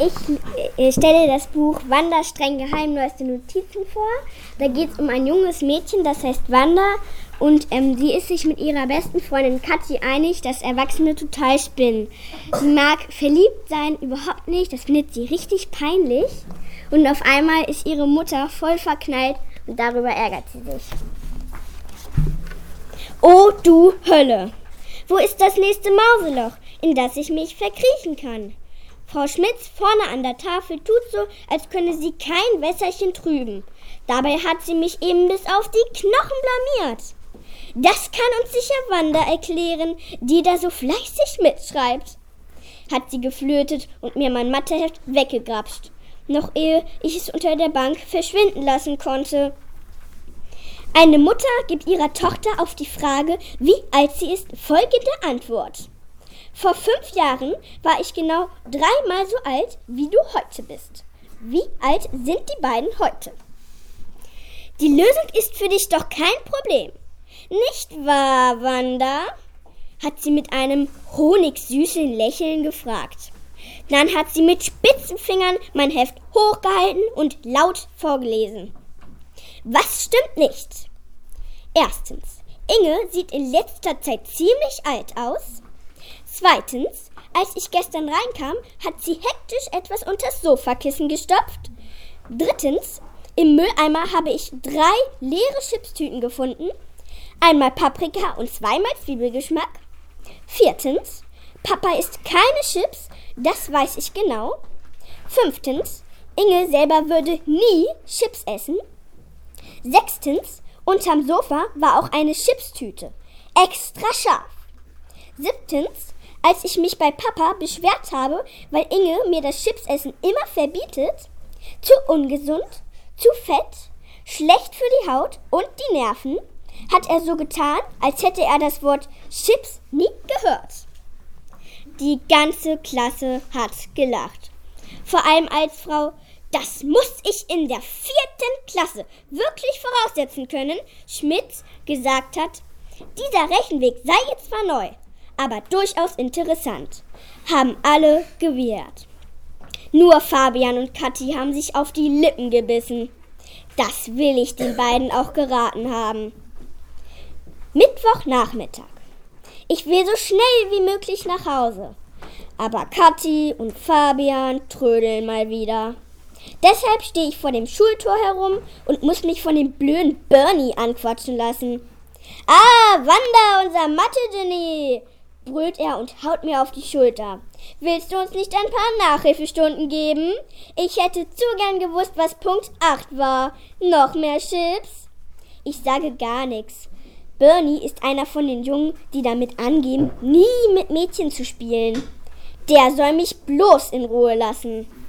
Ich stelle das Buch Wanda streng geheim neueste Notizen vor. Da geht es um ein junges Mädchen, das heißt Wanda. Und sie ist sich mit ihrer besten Freundin Kathi einig, dass Erwachsene total spinnen. Sie mag verliebt sein überhaupt nicht, das findet sie richtig peinlich. Und auf einmal ist ihre Mutter voll verknallt und darüber ärgert sie sich. Oh du Hölle! Wo ist das nächste Mauseloch, in das ich mich verkriechen kann? Frau Schmitz vorne an der Tafel tut so, als könne sie kein Wässerchen trüben. Dabei hat sie mich eben bis auf die Knochen blamiert. Das kann uns sicher Wanda erklären, die da so fleißig mitschreibt, hat sie geflötet und mir mein Matheheft weggegrapscht, noch ehe ich es unter der Bank verschwinden lassen konnte. Eine Mutter gibt ihrer Tochter auf die Frage, wie alt sie ist, folgende Antwort. Vor 5 Jahren war ich genau 3-mal so alt, wie du heute bist. Wie alt sind die beiden heute? Die Lösung ist für dich doch kein Problem. Nicht wahr, Wanda? Hat sie mit einem honigsüßen Lächeln gefragt. Dann hat sie mit spitzen Fingern mein Heft hochgehalten und laut vorgelesen. Was stimmt nicht? Erstens, Inge sieht in letzter Zeit ziemlich alt aus. Zweitens, als ich gestern reinkam, hat sie hektisch etwas unters Sofakissen gestopft. Drittens, im Mülleimer habe ich 3 leere Chipstüten gefunden. Einmal Paprika und 2-mal Zwiebelgeschmack. Viertens, Papa isst keine Chips, das weiß ich genau. Fünftens, Inge selber würde nie Chips essen. Sechstens, unterm Sofa war auch eine Chipstüte. Extra scharf. Siebtens, als ich mich bei Papa beschwert habe, weil Inge mir das Chipsessen immer verbietet, zu ungesund, zu fett, schlecht für die Haut und die Nerven, hat er so getan, als hätte er das Wort Chips nie gehört. Die ganze Klasse hat gelacht. Vor allem als Frau, das muss ich in der 4. Klasse wirklich voraussetzen können, Schmitz gesagt hat, dieser Rechenweg sei jetzt zwar neu, aber durchaus interessant, haben alle gewehrt. Nur Fabian und Kathi haben sich auf die Lippen gebissen. Das will ich den beiden auch geraten haben. Mittwochnachmittag. Ich will so schnell wie möglich nach Hause. Aber Kathi und Fabian trödeln mal wieder. Deshalb stehe ich vor dem Schultor herum und muss mich von dem blöden Bernie anquatschen lassen. Ah, Wanda, unser Mathe-Genie, brüllt er und haut mir auf die Schulter. Willst du uns nicht ein paar Nachhilfestunden geben? Ich hätte zu gern gewusst, was Punkt 8 war. Noch mehr Chips? Ich sage gar nichts. Bernie ist einer von den Jungen, die damit angeben, nie mit Mädchen zu spielen. Der soll mich bloß in Ruhe lassen.